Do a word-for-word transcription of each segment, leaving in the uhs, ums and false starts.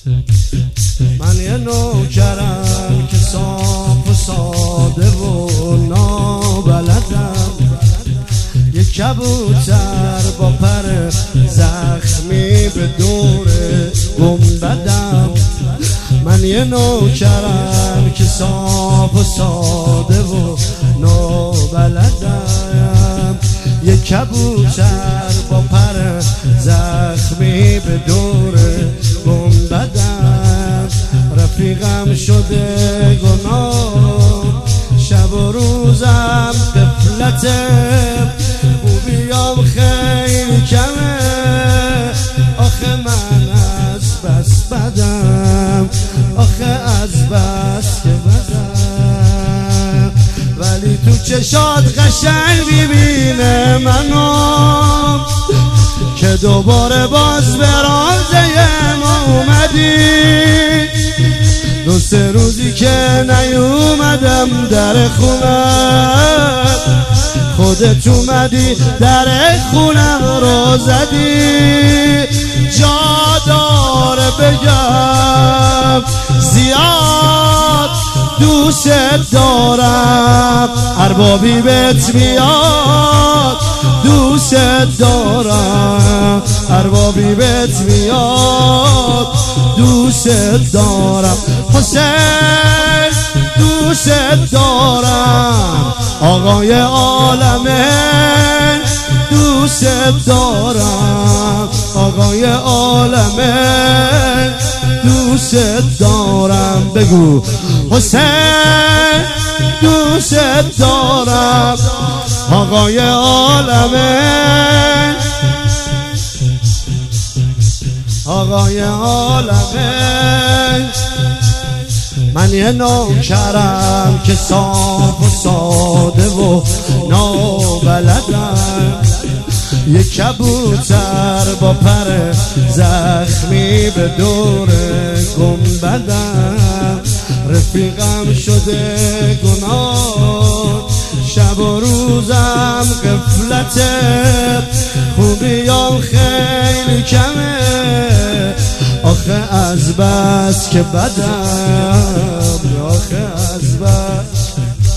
من یه نوکرم که صاف و ساده و نابلدم، یه کبوتر با پر زخمی به دور گنبدم. من یه نوکرم که صاف و ساده و نابلدم، یه کبوتر با پر زخمی به دور گنبدم. رفیقم شده گناه، شب و روزم غفلتم، خوبیام خیلی کمه، آخه من از بس بدم، آخه از بس که بدم. ولی تو چشات قشنگ میبینه منو که دوباره باز به رازه ما اومدی. دو سه روزی که نیومدم در خونم، خودت اومدی در خونم رو زدی. جا داره بگم زیاد دوست دارم، اربابی بهت میاد دوست دارم، اربابی بهت میاد دوست دارم. حسین دوست دارم، آقای عالمه دوست دارم، آقای عالمه دوست دارم. بگو حسین دوست دارم، آقای عالمه، آقای عالمه. من یه نوکرم که صاف و ساده و نابلدم، یه کبوتر با پر زخمی به دور گنبدم. رفیقم شده گناه، شب و روزم غفلتم، خوبیام خیلی کمه، آخه از بس که بدم، آخه از بس.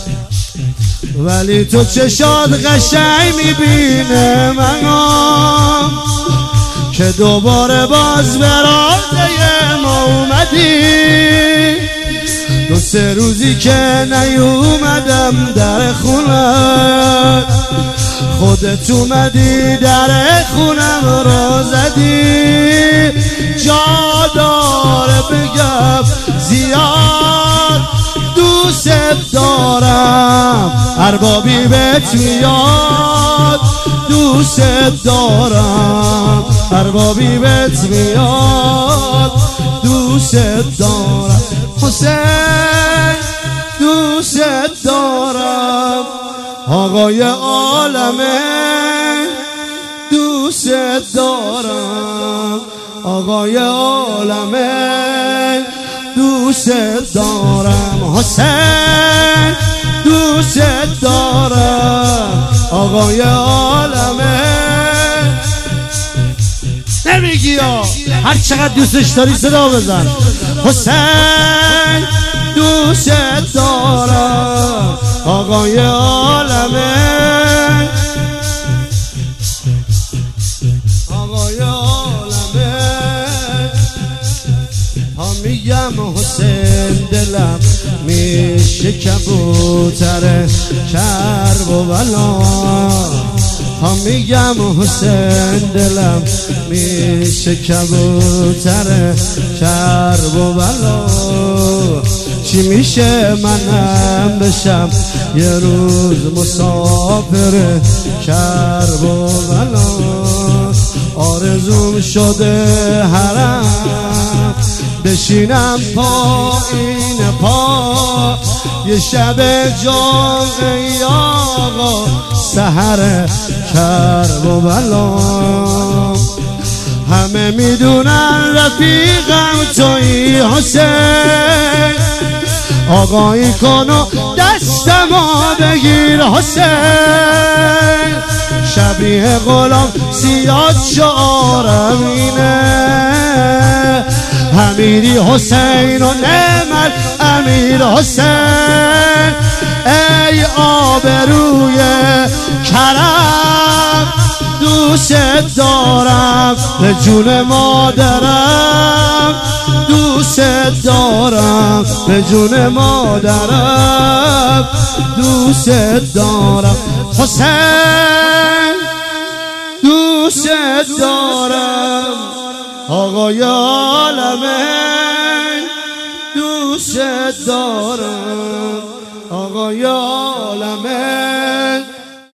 ولی تو چشات قشنگ میبینه منو که دوباره باز به رازه ما اومدی. دو سه روزی که نیومدم در خونم، خودت اومدی در خونم رو زدی. جا داره بگم زیاد دوست دارم، اربابی بهت میاد دوست دارم، اربابی بهت میاد دوست دارم. حسین دوست دارم، آقای عالمه دوست دارم، آقای عالمه دوست دارم. حسین دوست دارم، آقای عالمه. نمیگی یا هر چقدر دوستش داری صدا بزن. حسین دوست دارم، آقای عالمه، آقای عالمه. ها میگم حسین دلم میشه کبوتر کرب و بلا، ها میگم حسین دلم میشه کبوتر کرب و بلا. چی میشه منم بشم یه روز مسافر کرب و بلا. آرزوم شده حرم بشینم پایین پا، یه شب جمعه ای آقا سحر کرب و بلا. همه میدونن رفیقم تویی حسین، آقایی کن و دستمو بگیر حسین. شبیه غلام زیاد شعارم اینه، امیری حسین و نعمت امیر حسین ای آبروی کرم دوست دارم به جون مادرم دوست دارم به جون مادرم دوست دارم حسین دوست دارم آقای عالمین دوست دارم آقای عالمین